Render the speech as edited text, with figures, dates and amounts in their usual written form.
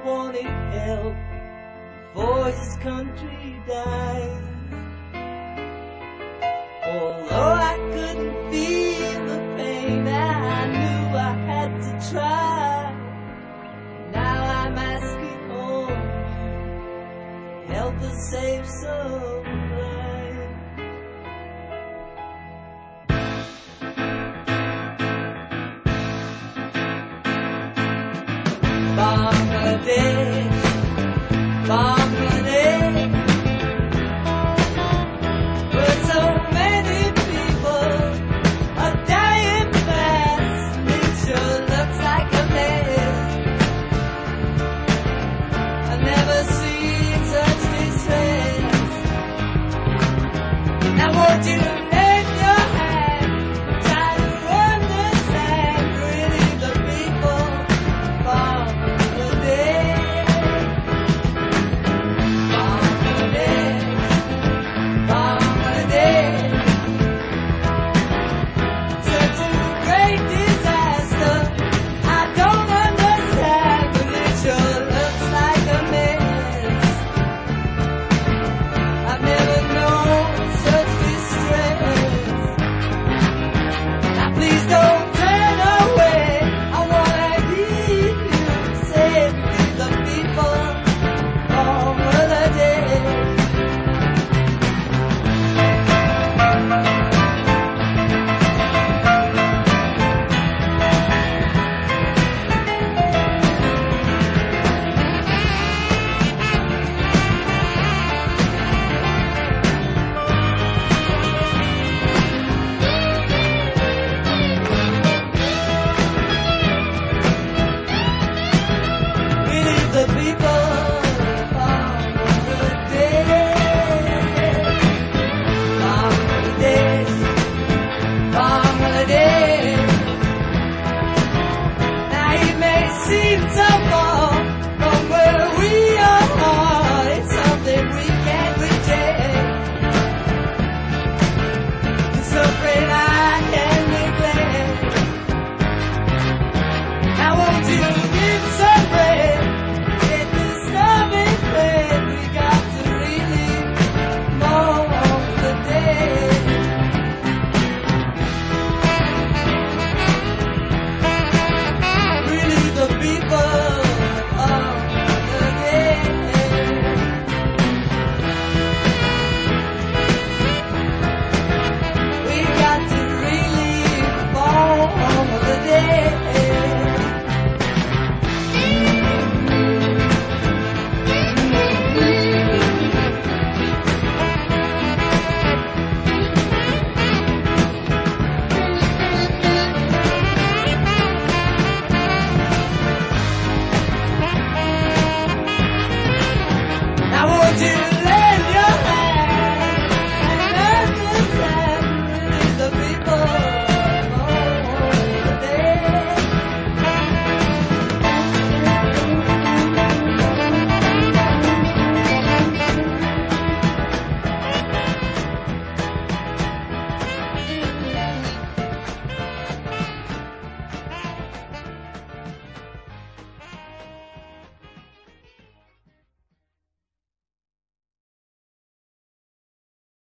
wanted help before his country died. Although I couldn't feel the pain, I knew I had to try. Now I'm asking all of you, help us save some lives. Bangladesh, Bangladesh, where so many people are dying fast. It sure looks like a mess. I've never seen such distress. Now won't you